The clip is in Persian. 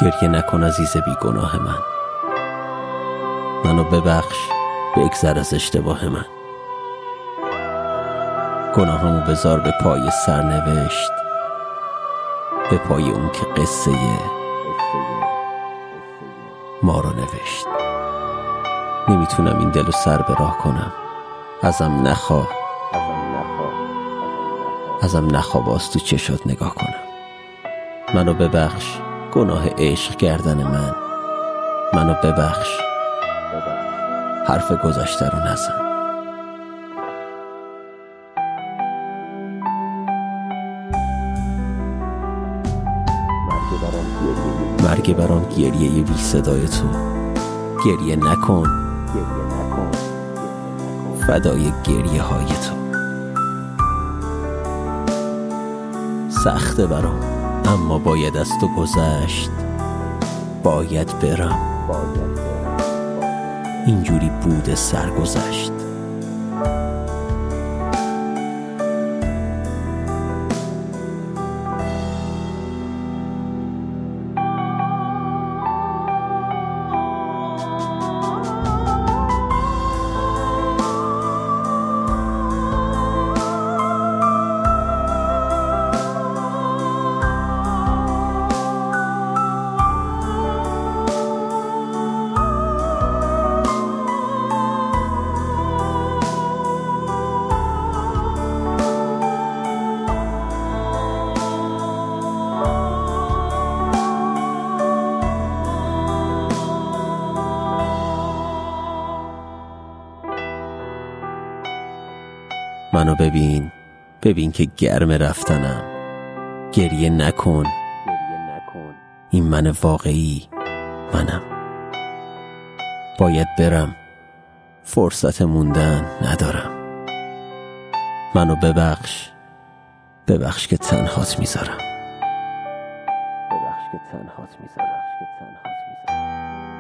گریه نکن عزیز بی گناه من، منو ببخش، بگذر از اشتباه من. گناهامو بذار به پای سرنوشت، به پای اون که قصه ما رو نوشت. نمیتونم این دلو سر به راه کنم، ازم نخوا باز تو چشات نگاه کنم. منو ببخش گناه عشق کردن منو ببخش، حرف گذشته رو نزن. مرگ برام گریه بی صدای تو، گریه نکن فدای گریه های تو. سخته برام اما باید از تو گذشت، باید برم، اینجوری بود سرگذشت. منو ببین که گرم رفتنم، گریه نکن، این من واقعی منم. باید برم، فرصت موندن ندارم. منو ببخش که تنهات میذارم.